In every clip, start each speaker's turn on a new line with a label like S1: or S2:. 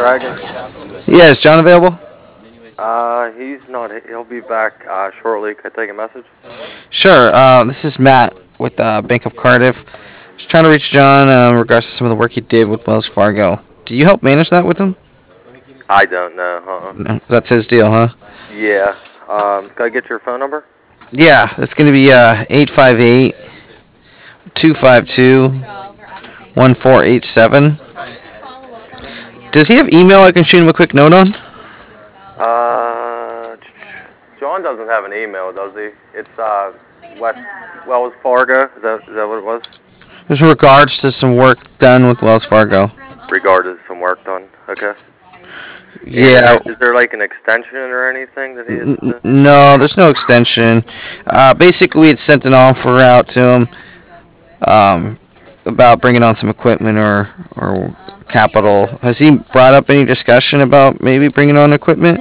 S1: Dragon.
S2: Yeah, is John available?
S1: He's not. He'll be back shortly. Could I take a message?
S2: Sure. This is Matt with Bank of Cardiff. Just trying to reach John in regards to some of the work he did with Wells Fargo. Do you help manage that with him?
S1: I don't know.
S2: No, that's his deal, huh?
S1: Yeah. Can I get your phone number?
S2: Yeah, it's going to be 858 252 1487. Does he have email I can shoot him a quick note on?
S1: Uh, John doesn't have an email, does he? It's Wells Fargo. Is that what it was?
S2: Just in regards to some work done with Wells Fargo.
S1: Regarded some work done. Okay.
S2: Yeah.
S1: Is there like an extension or anything that he has to...
S2: No, there's no extension. Basically, we had sent an offer out to him about bringing on some equipment or capital. Has he brought up any discussion about maybe bringing on equipment?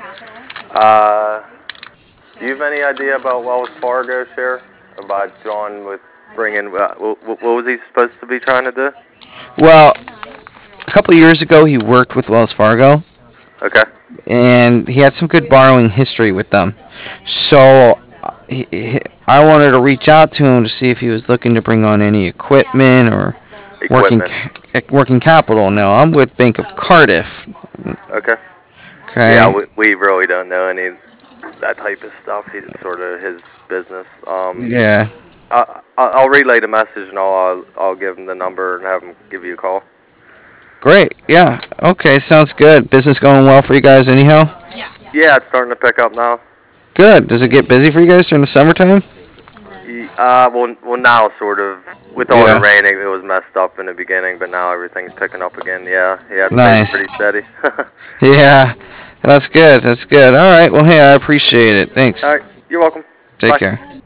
S1: Do you have any idea about Wells Fargo, Sheriff? About John with bringing... what was he supposed to be trying to do?
S2: Well, a couple of years ago, he worked with Wells Fargo.
S1: Okay.
S2: And he had some good borrowing history with them. So I wanted to reach out to him to see if he was looking to bring on any equipment or working capital. Now, I'm with Bank of Cardiff.
S1: Okay.
S2: Okay.
S1: Yeah, we really don't know any of that type of stuff. He's sort of his business.
S2: Yeah.
S1: I'll relay the message and I'll give him the number and have him give you a call.
S2: Great. Yeah. Okay. Sounds good. Business going well for you guys, anyhow?
S1: Yeah, it's starting to pick up now.
S2: Good. Does it get busy for you guys during the summertime?
S1: Well, now sort of. With all the raining, it was messed up in the beginning, but now everything's picking up again. Yeah, it's
S2: nice.
S1: Pretty steady.
S2: Yeah, that's good. That's good. All right. Well, hey, I appreciate it. Thanks.
S1: All right. You're welcome.
S2: Take
S1: Bye.
S2: care.